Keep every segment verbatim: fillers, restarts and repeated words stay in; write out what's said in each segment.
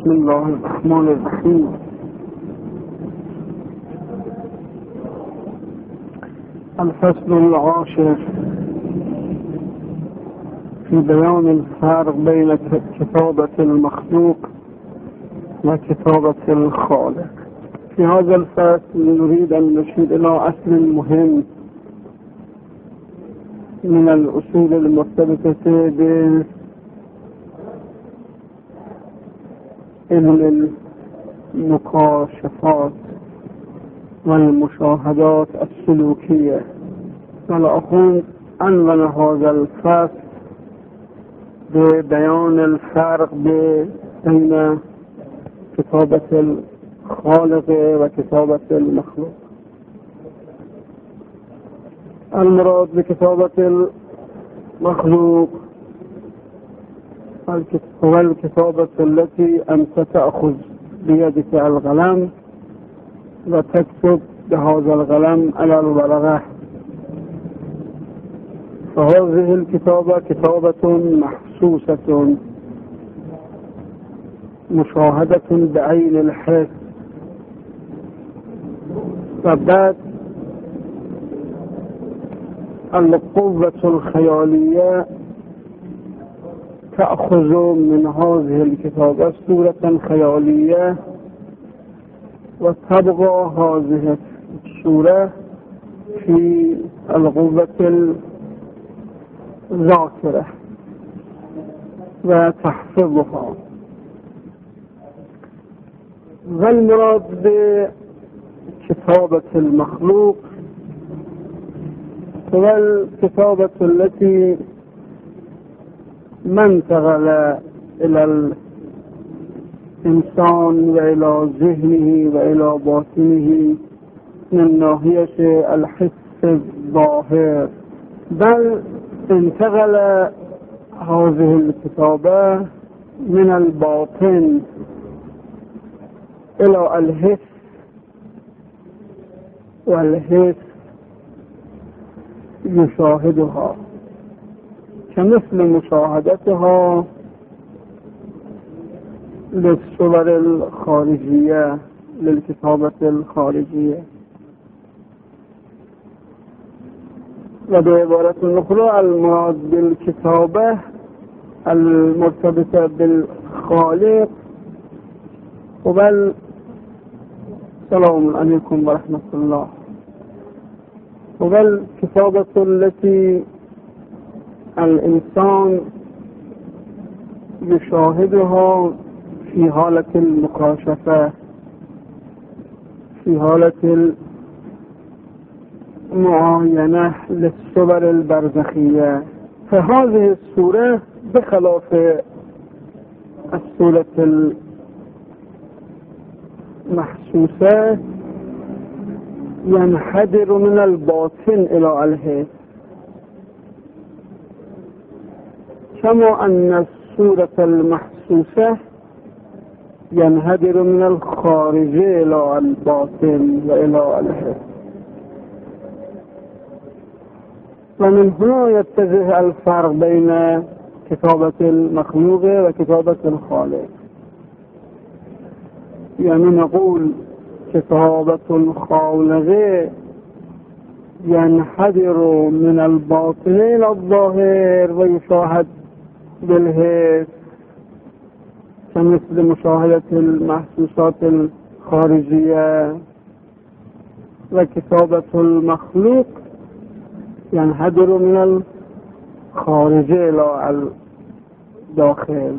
بسم الله الرحمن الرحیم. الفصل العاشر في بيان الفرق بين كتابة المخلوق وكتابة الخالق. في هذا الفصل نريد أن نشير إلى أصل مهم من الأصول المرتبطة بعلم المكاشفات والمشاهدات السلوكية. والأخوان عنوان هذا الفصل ببيان الفرق بين كتابة الخالق وكتابة المخلوق. المراد بكتابة المخلوق هو الكتابة التي أنت تأخذ بيدك القلم وتكتب بهذا القلم على الورقة، فهذه الكتابة كتابة محسوسة مشاهدة بعين الحس. وبعد القوة الخيالية تأخذ من هذه الكتابة صورة خيالية وتبقى هذه الصورة في القوة الذاكرة وتحفظها. والمراد بكتابة المخلوق هو الكتابة التي ما انتقل إلى الإنسان وإلى ذهنه وإلى باطنه من ناحية الحس الظاهر، بل انتقل هذه الكتابة من الباطن إلى الحس، والحس يشاهدها كمثل مشاهدتها للصور الخارجية للكتابة الخارجية. وبعبارة أخرى المراد بالكتابة المرتبطة بالخالق وبل السلام عليكم ورحمة الله، والكتابة التي الإنسان يشاهدها في حالة المكاشفة، في حالة المعاينة للصور البرزخية. فهذه الصورة بخلاف الصورة المحسوسة ينحدر من الباطن إلى الحس، كما أن الصورة المحسوسة ينهدر من الخارج إلى الباطن وإلى الحس. ومن هنا يتجه الفرق بين كتابة المخلوق وكتابة الخالق. يعني نقول كتابة الخالق ينحدر من الباطن إلى الظاهر ويشاهد بالحس كمثل مشاهدة المحسوسات الخارجية. وكتابة المخلوق ينحدر من الخارج إلى الداخل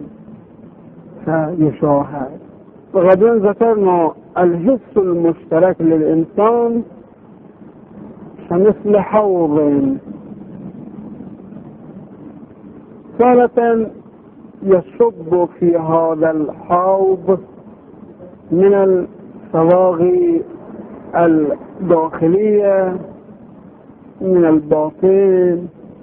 فيشاهد. وقد ذكرنا الحس المشترك للإنسان كمثل حوض، تارة يصب في هذا الحوض من الصواغي الداخلية من الباطن،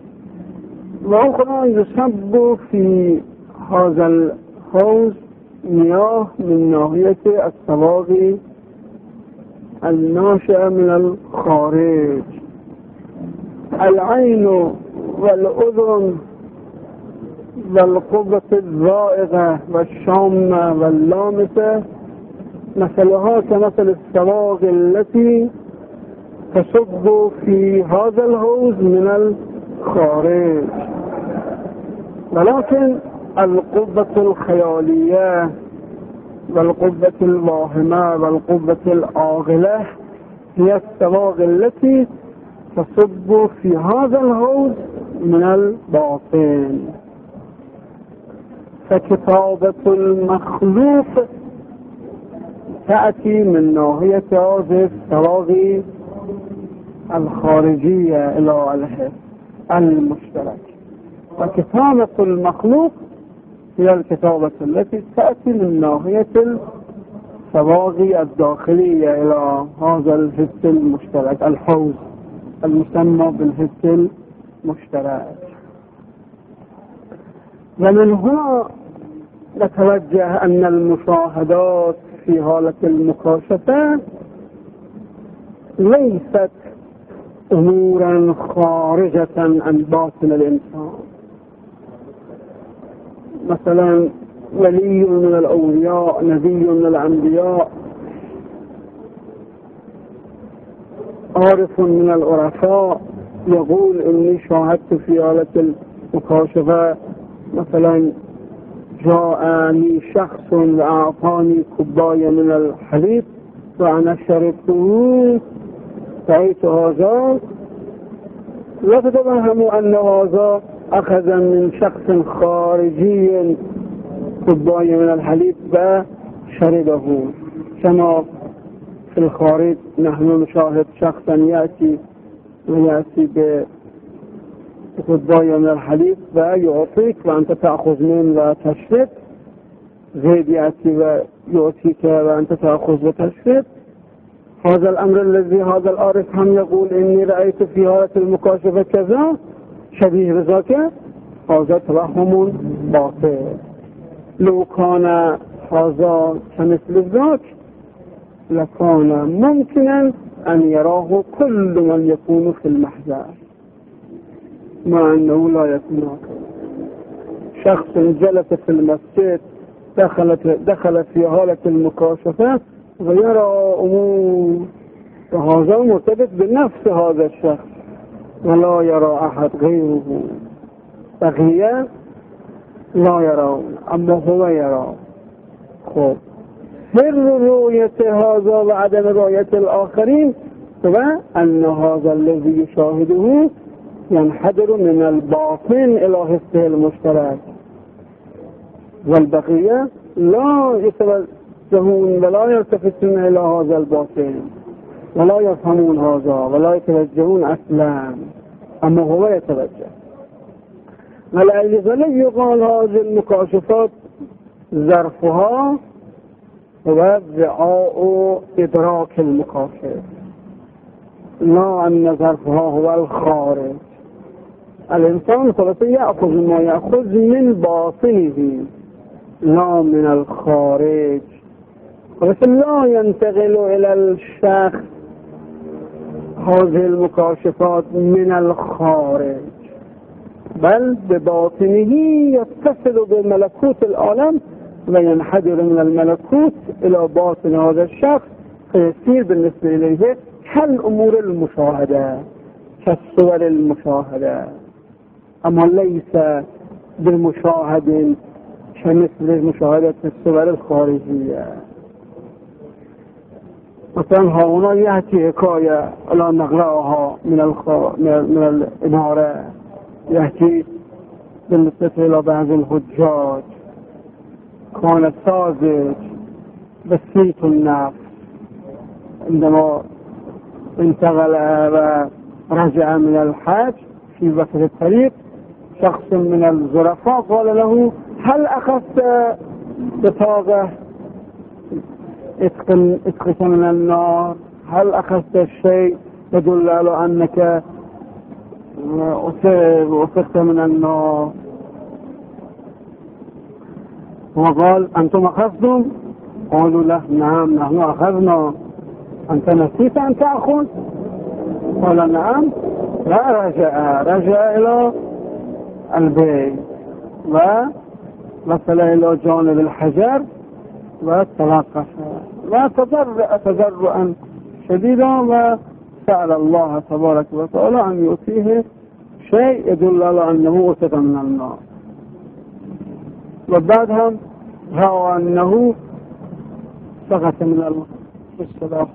وأخرى يصب في هذا الحوض مياه من ناحية الصواغي الناشئة من الخارج. العين والأذن والقوة الزائغة والشامة واللامسة مثلها كمثل السواغ التي تصب في هذا الحوض من الخارج. ولكن القوة الخيالية والقوة الواهمة والقوة العاقلة هي السواغ التي تصب في هذا الحوض من الباطن. فكتابة المخلوق تأتي من ناحية هذه السواغ الخارجية إلى الحس المشترك، وكتابة المخلوق هي الكتابة التي تأتي من ناحية السواغ الداخلية إلى هذا الحس المشترك، الحوض المسمى بالحس المشترك. ومن هنا نتوجه أن المشاهدات في حالة المكاشفة ليست أمورا خارجة عن باطن الإنسان. مثلا ولي من الأولياء، نبي من الأنبياء، عارف من العرفاء يقول إني شاهدت في حالة المكاشفة مثلا جاءني شخص وأعطاني كوباية من الحليب وأنا شربته رأيت هذا، لا تتوهموا أن هذا أخذ من شخص خارجي كوباية من الحليب وشربه. كما في الخارج نحن نشاهد شخصا يأتي ويأتي بكوباية من الحليب ويعطيك وأنت تأخذ منه وتشرب، زيد يأتي ويعطيك وأنت تأخذ وتشرب. هذا الأمر الذي هذا العارف هم يقول إني رأيت في حالة المكاشفة كذا شبيه بذاك، هذا توهم باطل. لو كان هذا كمثل ذاك لكان ممكنا أن يراه كل من يكون في المحضر، مع أنه لا يكون هكذا. شخص جلس في المسجد دخلت دخل في حالة المكاشفة ويرى أمور، وهذا مرتبط بنفس هذا الشخص ولا يرى أحد غيره، بقية لا يرون أما هو يرى. خب سر رؤية هذا وعدم رؤية الآخرين هو أن هذا الذي يشاهده ينحدر من الباطن إلى حسه المشترك، والبقية لا يتوجهون ولا يلتفتون إلى هذا الباطن ولا يفهمون هذا ولا يتوجهون أصلا، أما هو يتوجه. ولذلك يقال هذه المكاشفات ظرفها هو وعاء إدراك المكاشف، لا أن ظرفها هو الخارج. الإنسان ثلاثة يأخذ ما يأخذ من باطنه لا من الخارج، ولكن لا ينتقل إلى الشخص هذه المكاشفات من الخارج، بل بباطنه يتصل بملكوت العالم وينحدر من الملكوت إلى باطن هذا الشخص، فيصير بالنسبة إليه كالأمور المشاهدة كالصور المشاهدة، أما ليس بالمشاهد كمثل مشاهدة الصور الخارجية. مثلا هنا يأتي حكاية لا نقرأها من الخ... من الإمارة، يأتي بالنسبة إلى بعض الحجاج كان ساذج بسيط النفس، عندما انتقل ورجع من الحج في وقت الطريق شخص من الظرفاء قال له هل أخذت بطاقة اتقك من النار؟ هل أخذت الشيء يدل على أنك أصبت من النار؟ وقال أنتم أخذتم؟ قالوا له نعم نحن أخذنا. أنت نسيت أن تأخذ؟ قال نعم. لا، رجع رجع إلى البيت و وصل إلى جانب الحجر وتوقف وتضرع تضرعا شديدا وسأل الله تبارك وتعالى أن يؤتيه شيء يدل على أنه أتى من النار. وبعدها رأى أنه سقط من الصلاة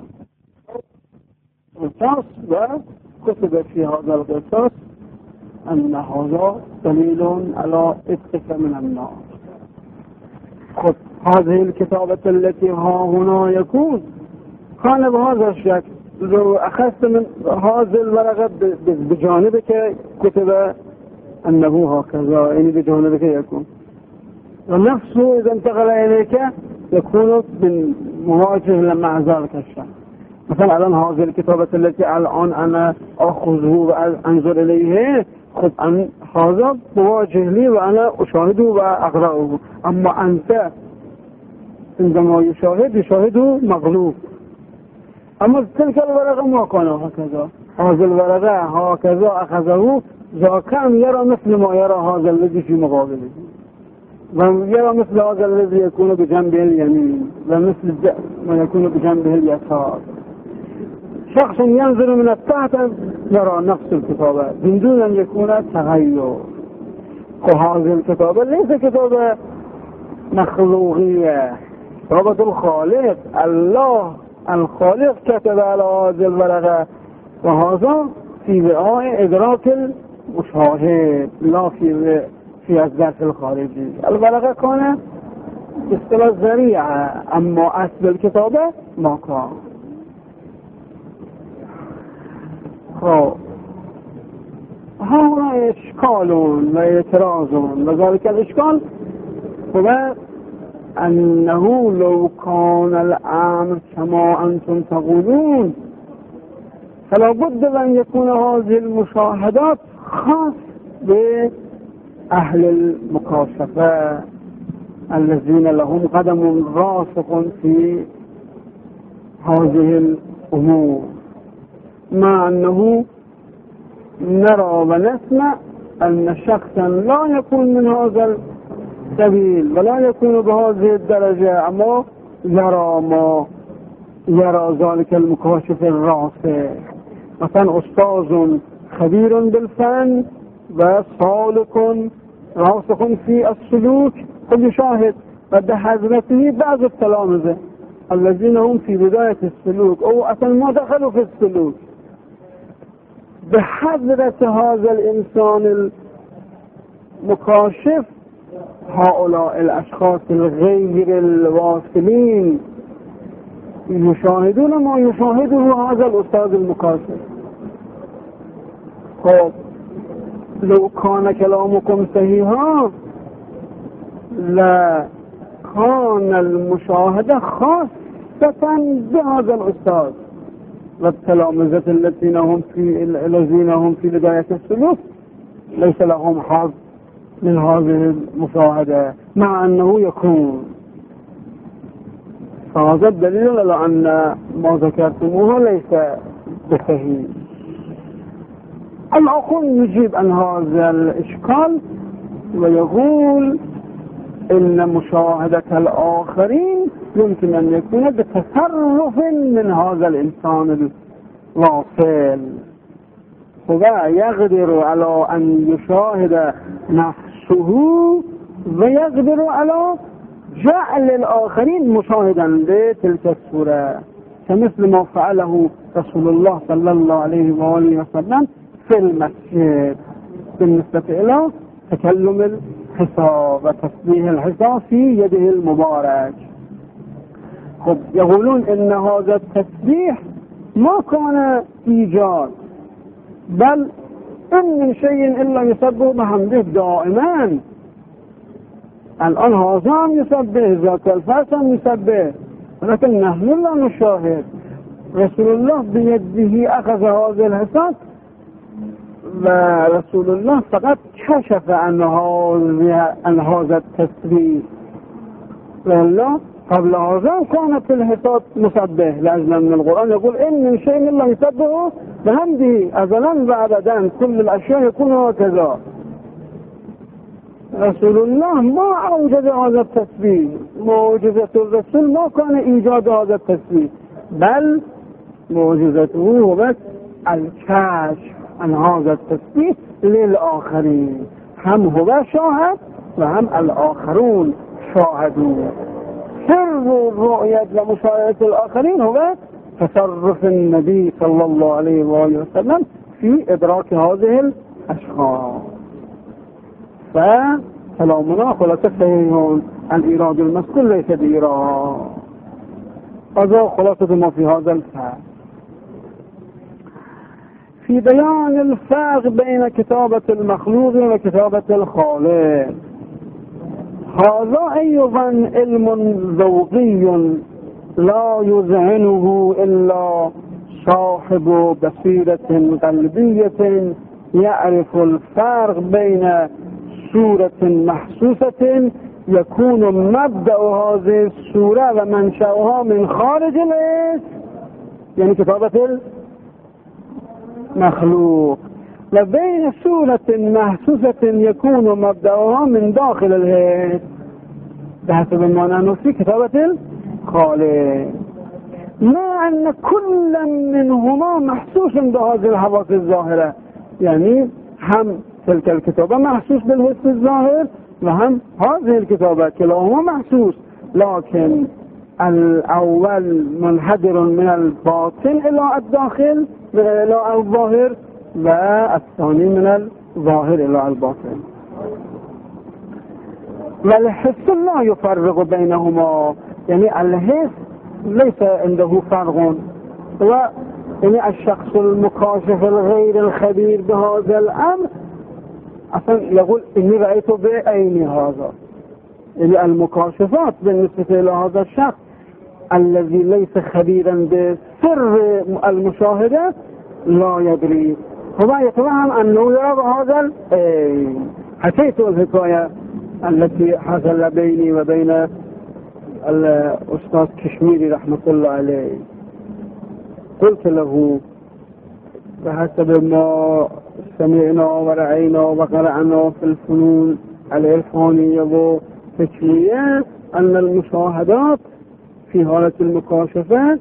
القصاص وكتب في هذا القصاص أن هذا دليل على إتقاء من النار. خب هذه الكتابة التي ها هنا يكون كان بهذا الشكل. لو أخذت من هذه الورقة بجانبك كتب أنه هكذا، يعني بجانبك يكون، ونفسه إذا انتقل إليك يكون من مواجه مع ذلك الشخص. مثلا الآن هذه الكتابة التي الآن أنا أخذه وأنظر إليه، خب أن هذا مواجه لي وأنا أشاهده وأقرأه. أما أنت عندما يشاهد يشاهده مغلوب. أما تلك الورقة ما كان هكذا. هذه الورقة هكذا أخذه ذاكا يرى مثل ما يرى هذا الذي في مقابله، ويرى مثل هذا الذي يكون بجنبه اليمين ومثل ما يكون بجنبه اليسار. شخص ينظر من التحت يرى نفس الكتابة من دون أن يكون تغير. وهذه الكتابة ليس كتابة مخلوقية، كتابة الخالق. الله الخالق كتب على هذه الورقة، وهذا في وعاء إدراك المشاهد لا في في الذات الخارجي. الورقة كان اصطلاح ذريعة، أما أصل الكتابة ما كان. ها هنا إشكال واعتراض، وذلك الإشكال هو أنه لو كان الأمر كما أنتم تقولون فلا بد أن يكون هذه المشاهدات خاص بأهل المكاشفة الذين لهم قدم راسخ في هذه الأمور، مع أنه نرى ونسمع أن شخصا لا يكون من هذا السبيل ولا يكون بهذه الدرجة، أما يرى ما يرى ذلك المكاشف الراسخ. مثلا أستاذ خبير بالفن وصالح راسخ في السلوك قد يشاهد بحضرته بعض التلامذة الذين هم في بداية السلوك أو أصلا ما دخلوا في السلوك، بحضرة هذا الإنسان المكاشف هؤلاء الأشخاص الغير الواصلين يشاهدون ما يشاهده هذا الأستاذ المكاشف. خب لو كان كلامكم صحيحا لا كان المشاهدة خاصة بهذا الأستاذ، والتلامذة الذين هم في الذين هم في بداية السلوك ليس لهم حظ من هذه المشاهدة، مع أنه يكون. فهذا الدليل على أن ما ذكرتموه ليس بصحيح. العقل يجيب عن هذا الإشكال ويقول إن مشاهدة الآخرين يمكن أن يكون بتصرف من هذا الإنسان الواصل، هو يقدر على أن يشاهد نفسه ويقدر على جعل الآخرين مشاهدا لتلك الصورة، كمثل ما فعله رسول الله صلى الله عليه وآله وسلم في المسجد بالنسبة إلى تكلم الحساب وتسبيح الحساب في يده المبارك. خب يقولون إن هذا التسبيح ما كان إيجاد، بل إن من شيء إلا يسبح بحمده دائما. الآن هذا يسبح، ذاك الفاسم يسبح، ولكن نحن لا نشاهد. رسول الله بيده أخذ هذا الحساب، ورسول الله فقط كشف عن هذا التسبيح، ولا قبل هذا كانت الحساب مسبح. لأجل من القرآن يقول إن من شيء إلا يسبح بحمده أزلا وأبدا، كل الأشياء يكون هكذا. رسول الله ما اوجد هذا التسبيح، معجزة الرسول ما كان ایجاد هذا التسبيح، بل معجزته هو الكشف عن هذا التسبيح للآخرين، هم هو شاهد و هم الآخرون شاهدون. سر رؤية ومشاهدة الآخرين هو تصرف النبي صلى الله عليه وآله وسلم في إدراك هذه الأشخاص. فكلامنا خلاصة صحيح، الإيراد المذكور ليس بإيراد. هذا خلاصة ما في هذا الفصل. في بيان الفرق بين كتابة المخلوق وكتابة الخالق. هذا أيضا علم ذوقي لا يذعنه إلا صاحب بصيرة قلبية يعرف الفرق بين صورة محسوسة يكون مبدأ هذه الصورة ومنشأها من خارج الاسم، يعني كتابة المخلوق، وبين صورة محسوسة يكون مبدأها من داخل الاسم بحسب ما نحن في كتابة الخالق، مع أن كل منهما محسوس بهذه الحواس الظاهرة، يعني هم تلك الكتابة محسوس بالحس الظاهر وهم هذه الكتابة كلاهما محسوس، لكن الأول منحدر من الباطن إلى الداخل إلى الظاهر، والثاني من الظاهر إلى الباطن. والحس لا يفرق بينهما، يعني الحس ليس عنده فرق، و يعني الشخص المكاشف الغير الخبير بهذا الأمر أصلا يقول إني رأيته بعيني هذا، يعني المكاشفات بالنسبة إلى هذا الشخص الذي ليس خبيرا بسر المشاهدة لا يدري، هو يتوهم أنه يرى هذا العين. حكيت الحكاية التي حصل بيني وبين الأستاذ كشميري رحمة الله عليه. قلت له بحسب ما سمعنا ورأينا وقرأنا في الفنون العرفانية والفكرية أن المشاهدات في حالة المكاشفة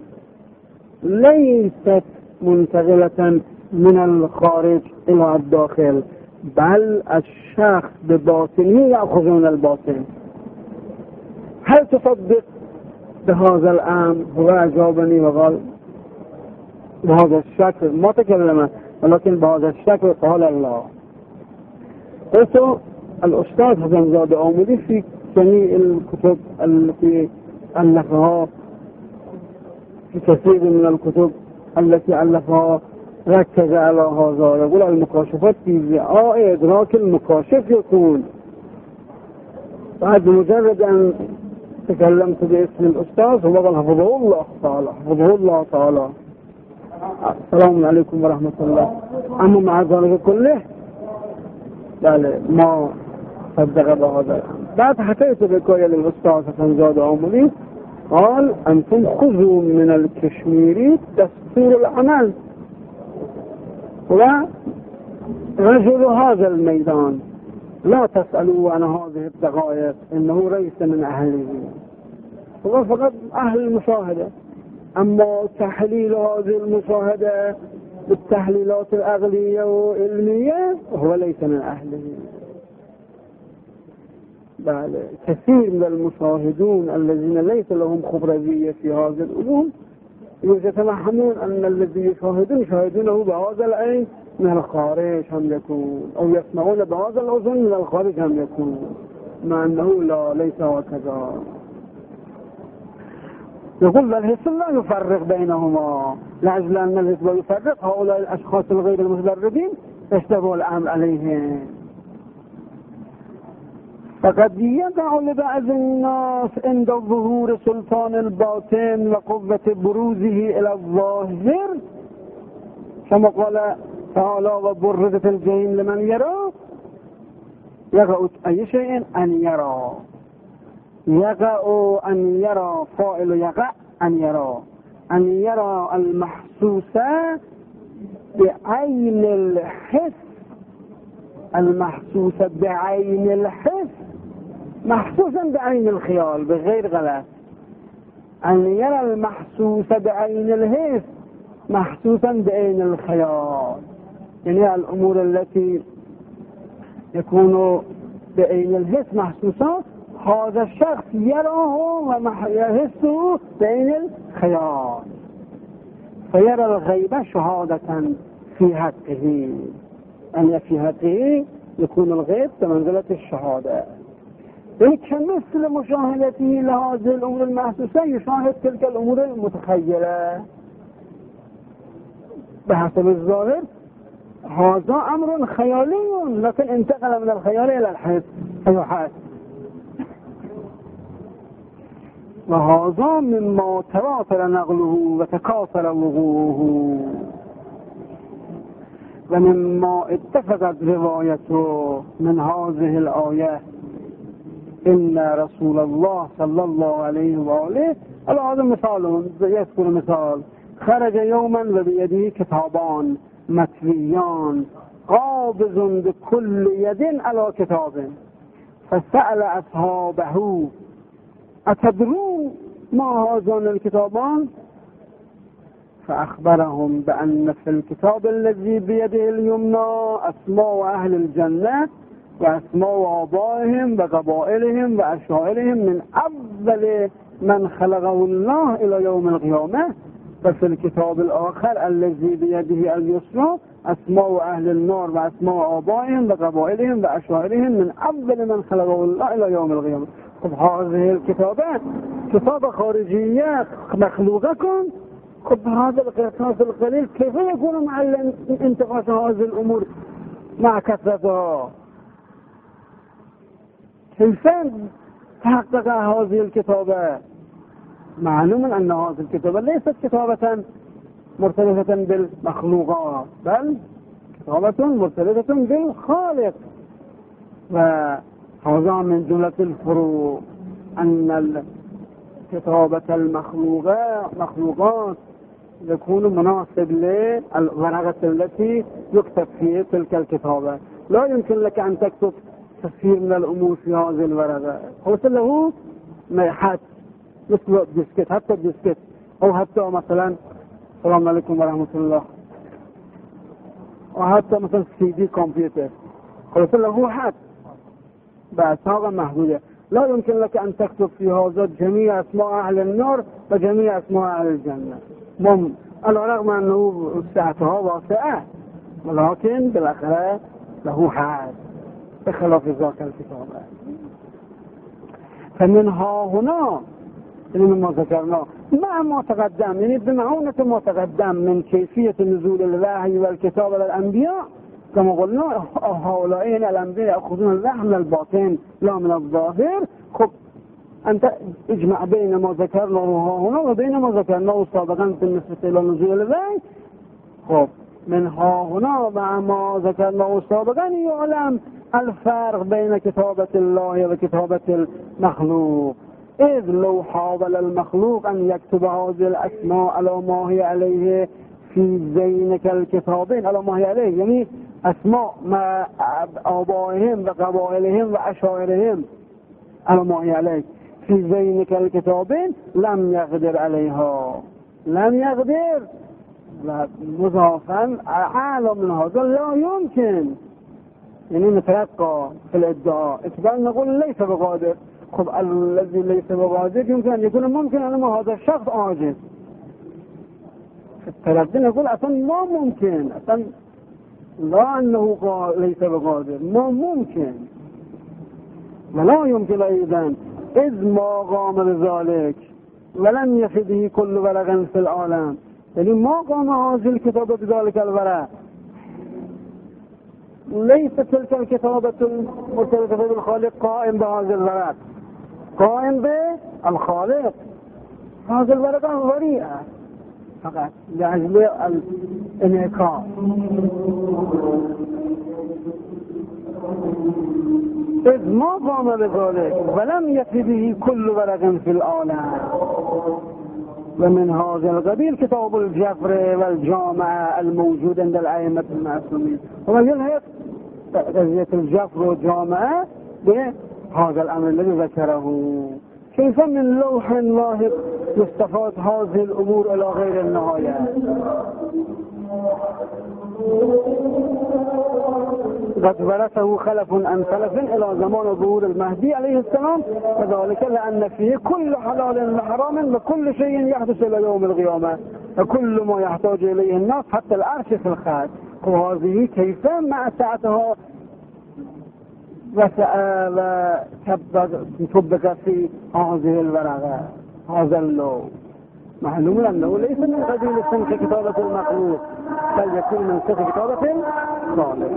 ليست منتقلة من الخارج إلى الداخل، بل الشخص بباطنه يأخذ من الباطن. هل تصدق بهذا الأمر؟ هو أجابني وقال بهذا الشكل، ما تكلم ولكن بهذا الشكل قال الله. قلت الأستاذ حسن زاد آمدي في جميع الكتب التي ألفها، في كثير من الكتب التي ألفها ركز على هذا، يقول المكاشفات في زعاء إدراك المكاشف يكون. بعد مجرد أن تكلمت باسم الأستاذ هو قال حفظه الله تعالى، حفظه الله تعالى، السلام عليكم ورحمة الله. أما مع ذلك كله لا ما صدق بهذا. بعد حكيت بكوية للأستاذ حسن زاد آمدي قال أنتم خذوا من الكشميري دستور العمل ورجل هذا الميدان، لا تسألوا عن هذه الدقائق إنه ليس من أهله، هو فقط أهل المشاهدة. أما تحليل هذه المشاهدة بالتحليلات العقلية والعلمية هو ليس من أهله. بل كثير من المشاهدون الذين ليس لهم خبرية في هذه العلوم يتوهمون أن الذي يشاهدون يشاهدونه بهذا العين من الخارج هم يكون، أو يسمعون بهذا الأذن من الخارج هم يكون، مع أنه لا ليس هكذا. يقول الحس لا يفرق بينهما، لأجل أن الحس لا يفرق هؤلاء الأشخاص الغير المتدربين يشتبه الأمر عليهم. فقد يقع لبعض الناس عند ظهور سلطان الباطن وقوة بروزه إلى الظاهر، كما قال تعالى وبرزت الجحيم لمن يرى، يقع أي شيء أن يرى، يقع أن يرى، فاعل يقع أن يرى، أن يرى المحسوسة بعين الحس المحسوس بعين الحس محسوسا بعين الخيال بغير غلط، أن يرى المحسوس بعين الحس محسوسا بعين الخيال، يعني الأمور التي يكون بعين الحس محسوسات هذا الشخص يراه ويحسه بعين الخيال، فيرى الغيب شهادة في حقه، أن في حقه يكون الغيب بمنزلة الشهادة، يعني كمثل مشاهدته لهذه الأمور المحسوسة يشاهد تلك الأمور المتخيلة بحسب الظاهر. هذا أمر خيالي لكن انتقل من الخيال إلى الحس فيحس، وهذا مما تواتر نقله وتكاثر وقوعه ومما اتفقت روايته من هذه الآية إن رسول الله صلى الله عليه وآله. هذا مثال يذكر مثال: خرج يوما وبيده كتابان متويان قابض بكل يد على كتاب، فسأل أصحابه أتدرون ما هذان الكتابان؟ فأخبرهم بأن في الكتاب الذي بيده اليمنى أسماء أهل الجنة وأسماء آبائهم وقبائلهم وأشائرهم من أول من خلقه الله إلى يوم القيامة، وفي الكتاب الآخر الذي بيده اليسرى أسماء أهل النار وأسماء آبائهم وقبائلهم وأشائرهم من أول من خلقه الله إلى يوم القيامة. خب هذه الكتابات كتاب خارجية مخلوقة كن، خب هذا القرطاس القليل كيف يكون مع انتقاص هذه الأمور مع كثرتها؟ كيف تحقق هذه الكتابة؟ معلوم أن هذه الكتابة ليست كتابة مرتبطة بالمخلوقات بل كتابة مرتبطة بالخالق. وهذا من جملة الفروق أن كتابة المخلوقات مخلوقات يكون مناسب للورقة التي يكتب فيه تلك الكتابة. لا يمكن لك أن تكتب كثير من الأمور في هذه الورقة، هو له حد مثل ديسكت، حتى ديسكت أو حتى مثلا السلام عليكم ورحمة الله، وحتى مثلا سي دي كمبيوتر هو له حد بأسماء محدودة. لا يمكن لك أن تكتب في هذا جميع أسماء أهل النار وجميع أسماء أهل الجنة، مم على الرغم أنه ساعتها واسعة ولكن بالآخرة له حد بخلاف ذاك الكتاب. فمنها هنا مما ذكرنا مع ما تقدم، يعني بمعونة ما تقدم من كيفية نزول الوحي والكتاب للأنبياء، كما قلنا هؤلاء الأنبياء يأخذون الوحي من الباطن لا من الظاهر. خب أنت اجمع بين ما ذكرناه هنا وبين ما ذكرناه سابقا بالنسبة إلى نزول الوحي. خب منها هنا مع ما ذكرناه سابقا يعلم الفرق بين كتابة الله وكتابة المخلوق، إذ لو حاول المخلوق أن يكتب هذه الأسماء على ما هي عليه في ذينك الكتابين، على ما هي عليه يعني أسماء مع آبائهم وقبائلهم وأشائرهم على ما هي عليه في ذينك الكتابين لم يقدر عليها، لم يقدر مضافا أعلى من هذا لا يمكن، يعني نترقى في الادعاء إثبات نقول ليس بقادر. خب الذي ليس بقادر يمكن أن يكون ممكن أن هذا الشخص عاجز، في التردد نقول أصلا ما ممكن، أصلا لا أنه ليس بقادر، ما ممكن ولا يمكن أيضا إذ ما قام بذلك ولم يفده كل ورق في العالم، يعني ما قام هذه الكتابة بذلك الورق، ليس تلك الكتابة المرتبطة بالخالق قائم بهذا الورق، قائم بالخالق. هذا الورقة وريئة فقط لأجل الانعكاس، إذ ما قام بذلك ولم يفي به كل ورق في العالم. ومن هذا القبيل كتاب الجفر والجامعة الموجود عند الأئمة المعصومين. وما يلحق قضية الجفر والجامعة بهذا الأمر الذي ذكره. كيف من لوح لاحق يستفاد هذه الأمور إلى غير النهاية؟ قد ورثه خلف عن خلف إلى زمان ظهور المهدي عليه السلام، وذلك لأن فيه كل حلال وحرام وكل شيء يحدث إلى يوم القيامة وكل ما يحتاج إليه الناس حتى العرش في الخلق. وهذه كيف مع ساعتها وتطبق في هذه الورقة هذا اللوح. معلوم أنه ليس من قبيل سنك كتابة المخلوق بل يكون من سنك كتابة الخالق.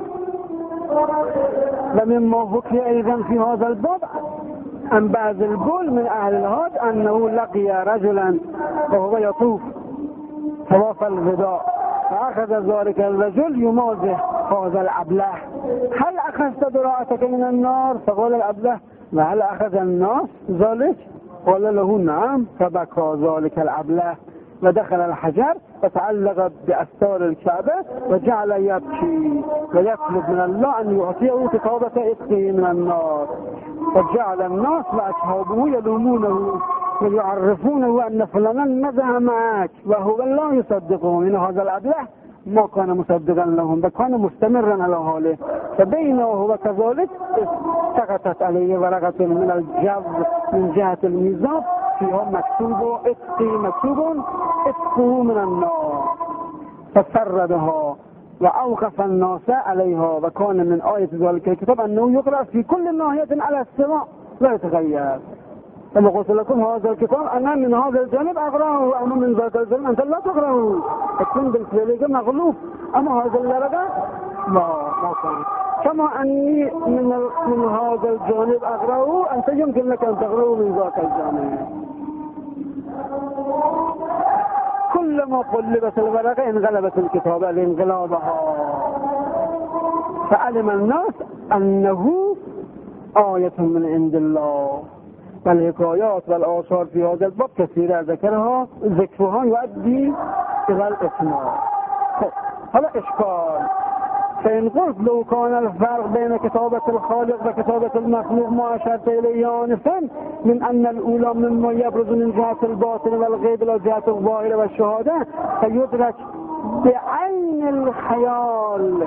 ومما حكي أيضا في هذا الباب عن بعض القول من أهل الهاد أنه لقي رجلا وهو يطوف طواف الوداع فأخذ ذلك الرجل يمازح هذا الأبله: هل أخذت دراعتك من النار؟ فقال الأبله: وهل أخذ الناس ذلك؟ قال له: نعم. فبكى ذلك الأبله ودخل الحجر فتعلق بأستار الكعبة وجعل يبكي ويطلب من الله أن يعطيه كتابة إتقه من النار. فجعل الناس وأصحابه يلومونه ويعرفونه أن فلانا مزح معك وهو لا يصدقه. من هذا الأبله ما كان مصدقا لهم بل كان مستمرا على حاله. فبينه هو كذلك سقطت عليه ورقة من الجو من جهة الميزاب فيها مكتوب اتقي مكتوب اتقه من النار، فسردها وأوقف الناس عليها. وكان من آية ذلك الكتاب أنه يقرأ في كل ناحية على السماء لا يتغير. كما قلت لكم هذا الكتاب أنا من هذا الجانب أقرأه وأما من ذاك الجانب أنت لا تقرأه، تكون بالفعل مغلوب. أما هذا الورقة لا ما كان. كما أني من من هذا الجانب أقرأه أنت يمكن لك أن تقرأه من ذاك الجانب. كلما قلبت الورقة انقلبت الكتابة لانقلابها، فعلم الناس أنه آية من عند الله. والحكايات والآثار في هذا الباب كثيرة ذكرها ذكرها يؤدي إلى الإثمار. هذا إشكال. فإن قلت لو كان الفرق بين كتابة الخالق وكتابة المخلوق ما أشرت إليه آنفا من أن الأولى مما يبرز من جهة الباطن والغيب إلى جهة الظاهر والشهادة فيدرك بعين الخيال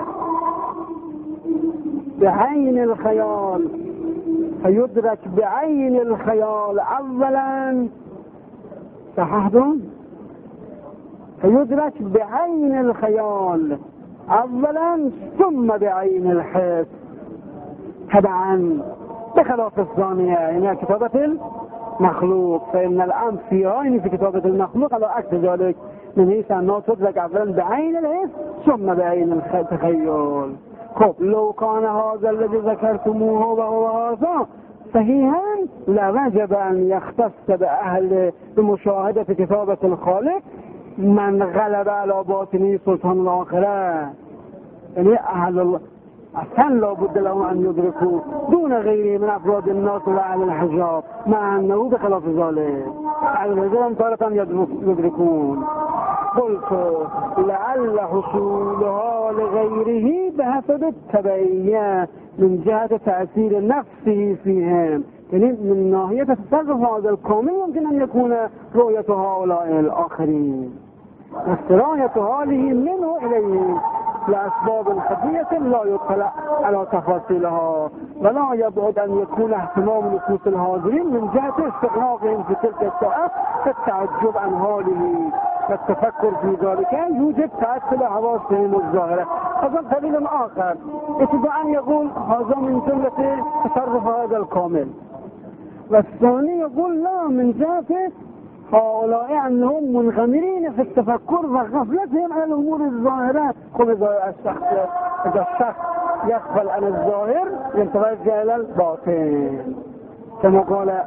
بعين الخيال فيدرك بعين الخيال أولا صححتم فيدرك بعين الخيال أولا ثم بعين الحس تبعا بخلاف الثانية يعني كتابة المخلوق. فإن الأمر في عين في كتابة المخلوق على عكس ذلك من حيث أنه تدرك أولا بعين الحس ثم بعين التخيل. خب لو كان هذا الذي ذكرتموه وهو هذا صحيحا لوجب أن يختص بأهل بمشاهدة كتابة الخالق من غلب على باطنه سلطان الآخرة. يعني أهل الله أصلا لا بد لهم أن يدركوا دون غيره من أفراد الناس وأهل الحجاب مع أنه بخلاف ذلك أهل الحجاب تارة يدركون. قلت لعل حصولها لغيره بحسب التبعية من جهة تأثير نفسه فيهم. يعني من ناحية تصرف هذا الكامل يمكن أن يكون رؤية هؤلاء الآخرين واستراية حاله منه إليه لأسباب خفية لا يطلع على تفاصيلها، ولا يبعد أن يكون اهتمام نفوس الحاضرين من جهة استغراقهم في تلك الساعة التعجب عن حاله والتفكر في ذلك يوجب تأثر حواسهم الظاهرة. هذا دليل آخر اتباعا يقول هذا من جملة تصرف هذا الكامل، والثاني يقول لا من جهة هؤلاء أنهم منغمرين في التفكر وغفلتهم عن الأمور الظاهرة. كل إذا الشخص إذا الشخص يغفل عن الظاهر يتوجه إلى الباطن كما قال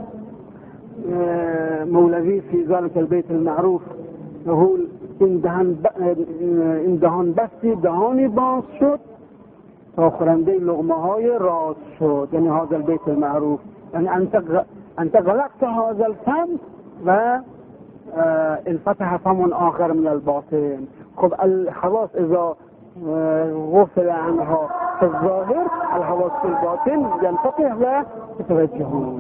مولوي في ذلك البيت المعروف يقول إن دهان إن دهان بستی دهانی باز شد تا خورنده لقمه های راز شد. يعني هذا البيت المعروف يعني أنت أنت غلقت هذا الفم و انفتح فم آخر من الباطن. خب خلاص إذا غفل عنها في الظاهر الحواس في الباطن ينتقه ويتوجهون.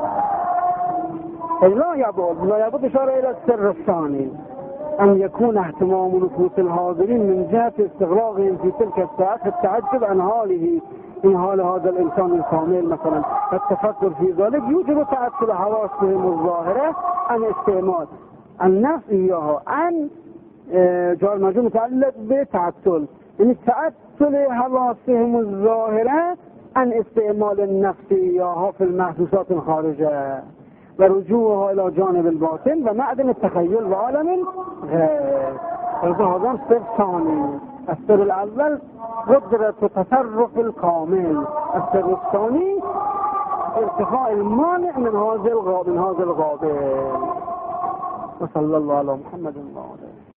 لا يبعد لا يبعد إشارة إلى السر الثاني أن يكون اهتمام نفوس الحاضرين من جهة استغراقهم في تلك الساعات في التعجب عن حاله من حال هذا الإنسان الكامل مثلا. التفكر في ذلك يوجب تعطل حواسهم الظاهرة عن استعمال النفس إياها، عن جار مجرور متعلق بتعطل، يعني تعطل حواسهم الظاهرة عن استعمال النفس إياها في المحسوسات الخارجة ورجوعها إلى جانب الباطن ومعدن التخيل بعالم غير. هذا السر الثاني. السر الأول قدرة التصرف الكامل، السر الثاني ارتفاع المانع من هذا الغاب من هذا الغابة. وصلى الله على محمد وعلى آله.